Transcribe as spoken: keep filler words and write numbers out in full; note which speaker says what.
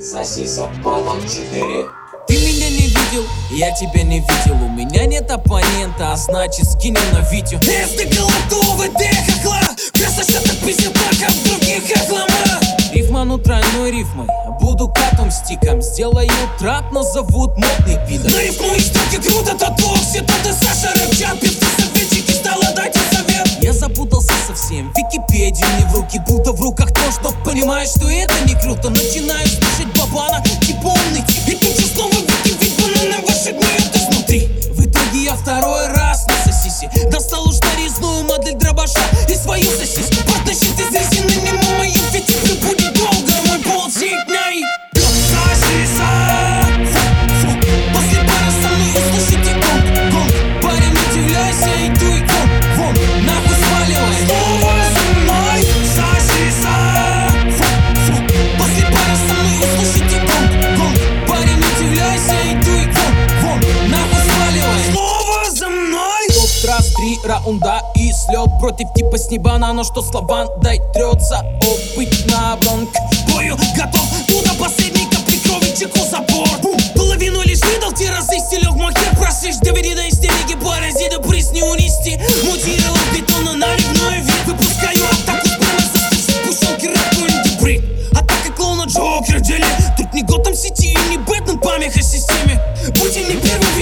Speaker 1: Сосисок полон четыре.
Speaker 2: Ты меня не видел, я тебя не видел. У меня нет оппонента, а значит скинем на Витю.
Speaker 3: Если голодовый, ты хохла. Красота так пиздец, как в других хохлома.
Speaker 2: Рифма, ну тройной рифмой. Буду катом стиком. Сделаю трап, назовут модный пидор.
Speaker 3: На рифмуешь так и круто, то все тут и Саша Рыбчан. Певцы советчики, стала дайте совет.
Speaker 2: Я запутался совсем, Википедию не в руки, будто в руках то, что понимаешь, что это не круто. Начинаю слушать бабана, типа умный тип.
Speaker 3: И тут же снова Вики, ведь бананы ваши дни это снутри.
Speaker 2: В итоге я второй раз на сосисе достал уж нарезную модель дробаша и свою сосиску.
Speaker 3: Потащить из резины мимо моей фити будет долго, мой пол сеть дней. Сосиса. После пары со мной услышите гонг, гонг.
Speaker 2: Парень, не удивляйся, иду и вон, вон, нахуй сваливай.
Speaker 3: Снова за мной сосиса. После пары со мной услышите гонг, гонг.
Speaker 2: Парень, не удивляйся, иду и вон, вон, нахуй сваливай.
Speaker 3: Снова за мной.
Speaker 2: Топ раз, три раунда и слет против типа с неба на но что слова дай трется. Опыть на бронк.
Speaker 3: Бою готов, туда последний капли крови чеку забор. Бум, половину лишь видел, те разы стелег мой хер. Просишь, довери до истерики, паразита приз не унести. Мутировал бетона на ливной вид. Выпускаю атаку с прямо застывших пушонки, рэп брит. Атака клоуна Джокера деле. Тут не Готэм Сити и не Бэтмен, помеха системе. Будь не первым